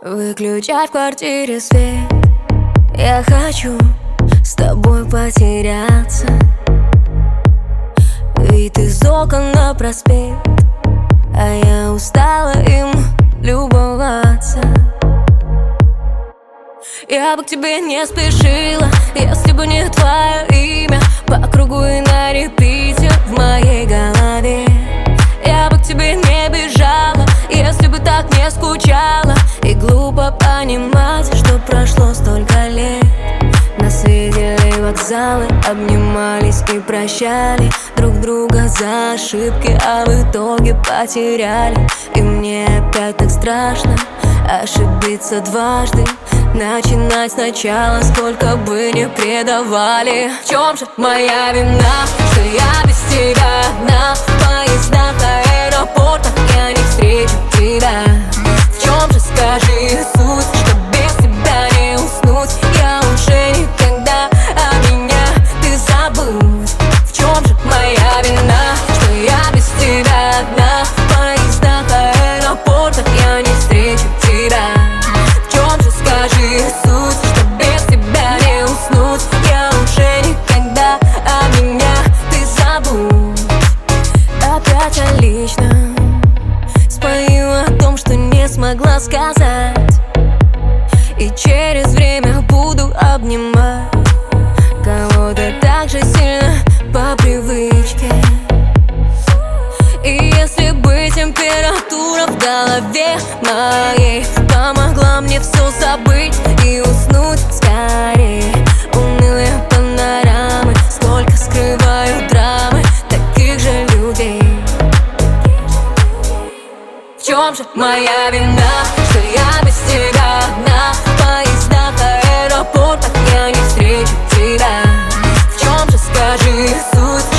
Выключай в квартире свет. Я хочу с тобой потеряться. Вид из окон на проспект, а я устала им любоваться. Я бы к тебе не спешила, если бы не твое имя по кругу и на репите в моей голове. Я бы к тебе не бежала, если бы так не скучала. И глупо понимать, что прошло столько лет. Нас видели вокзалы, обнимались и прощали друг друга за ошибки, а в итоге потеряли. И мне опять так страшно ошибиться дважды, начинать сначала, сколько бы не предавали. В чем же моя вина, что я без тебя одна? В поездах, аэропортах я не встречу тебя. В чем же, скажи, суть, что без тебя не уснуть? Я уже никогда, а меня ты забудь. В чем же моя вина, что я без тебя одна? В поездах, аэропортах я не встречу тебя. В чем же, скажи, суть, что без тебя не уснуть? Я уже никогда, а меня ты забудь. Опять о личном спою о том, что не смогла сказать, и через время буду обнимать кого-то так же сильно по привычке. И если бы температура в голове моей помогла мне все забыть и уснуть скорее. Унылые панорамы, сколько скрывают драмы таких же людей. В чем же моя вина, что я без тебя одна? В поездах, аэропортах я не встречу тебя. В чем же, скажи, суть,